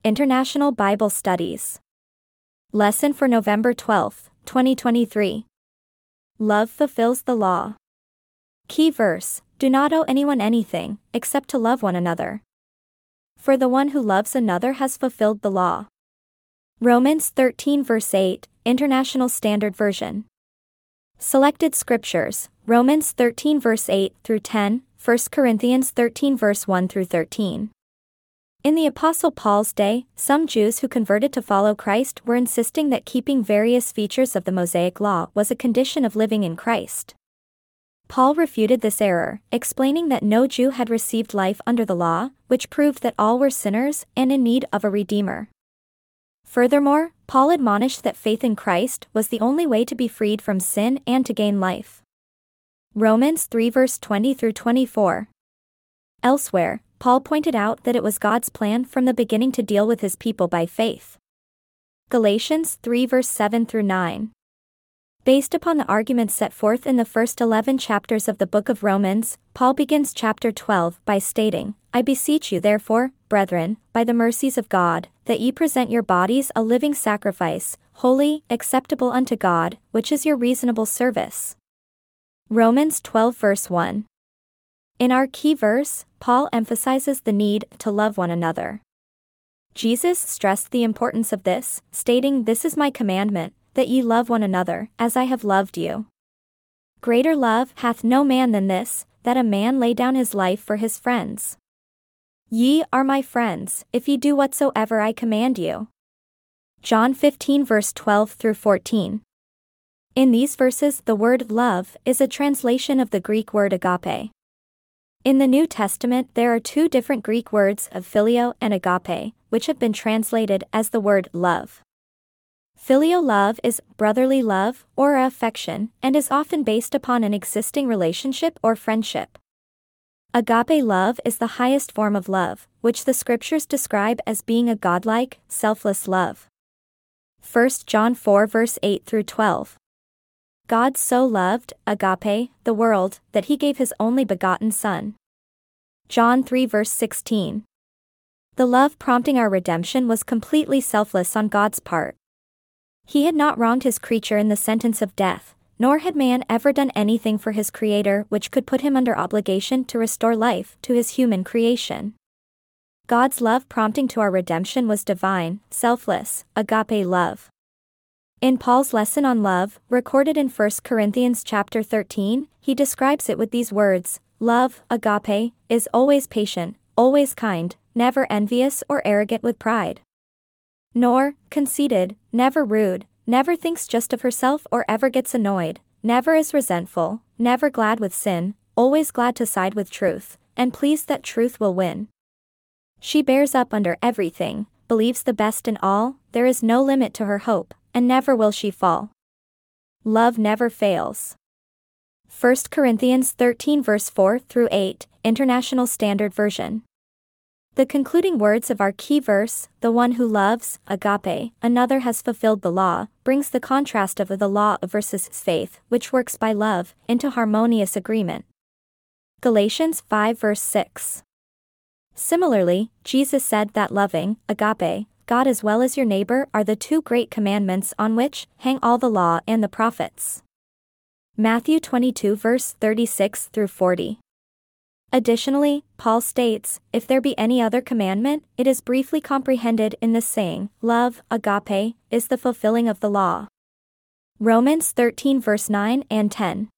International Bible Studies. Lesson for November 12, 2023. Love fulfills the law. Key verse: do not owe anyone anything, except to love one another. For the one who loves another has fulfilled the law. Romans 13 verse 8, International Standard Version. Selected Scriptures: Romans 13 verse 8 through 10, 1 Corinthians 13 verse 1 through 13. In the Apostle Paul's day, some Jews who converted to follow Christ were insisting that keeping various features of the Mosaic Law was a condition of living in Christ. Paul refuted this error, explaining that no Jew had received life under the law, which proved that all were sinners and in need of a Redeemer. Furthermore, Paul admonished that faith in Christ was the only way to be freed from sin and to gain life. Romans 3 verse 20 through 24. Elsewhere, Paul pointed out that it was God's plan from the beginning to deal with his people by faith. Galatians 3 verse 7 through 9. Based upon the arguments set forth in the first 11 chapters of the book of Romans, Paul begins chapter 12 by stating, "I beseech you therefore, brethren, by the mercies of God, that ye present your bodies a living sacrifice, holy, acceptable unto God, which is your reasonable service." Romans 12 verse 1. In our key verse, Paul emphasizes the need to love one another. Jesus stressed the importance of this, stating, "This is my commandment, that ye love one another, as I have loved you. Greater love hath no man than this, that a man lay down his life for his friends. Ye are my friends, if ye do whatsoever I command you." John 15 verse 12 through 14. In these verses, the word love is a translation of the Greek word agape. In the New Testament, there are two different Greek words of phileo and agape, which have been translated as the word love. Filial love is brotherly love or affection and is often based upon an existing relationship or friendship. Agape love is the highest form of love, which the scriptures describe as being a godlike, selfless love. 1 John 4 verse 8 through 12. God so loved, agape, the world, that he gave his only begotten Son. John 3 verse 16. The love prompting our redemption was completely selfless on God's part. He had not wronged his creature in the sentence of death, nor had man ever done anything for his Creator which could put him under obligation to restore life to his human creation. God's love prompting to our redemption was divine, selfless, agape love. In Paul's lesson on love, recorded in 1 Corinthians chapter 13, he describes it with these words: "Love, agape, is always patient, always kind, never envious or arrogant with pride. Nor conceited, never rude, never thinks just of herself or ever gets annoyed, never is resentful, never glad with sin, always glad to side with truth, and pleased that truth will win. She bears up under everything, believes the best in all, there is no limit to her hope, and never will she fall. Love never fails." 1 Corinthians 13 verse 4 through 8, International Standard Version. The concluding words of our key verse, "The one who loves, agape, another has fulfilled the law," brings the contrast of the law versus faith, which works by love, into harmonious agreement. Galatians 5 verse 6. Similarly, Jesus said that loving, agape, God as well as your neighbor are the two great commandments on which hang all the law and the prophets. Matthew 22 verse 36 through 40. Additionally, Paul states, "If there be any other commandment, it is briefly comprehended in this saying, love, agape, is the fulfilling of the law." Romans 13 verse 9 and 10.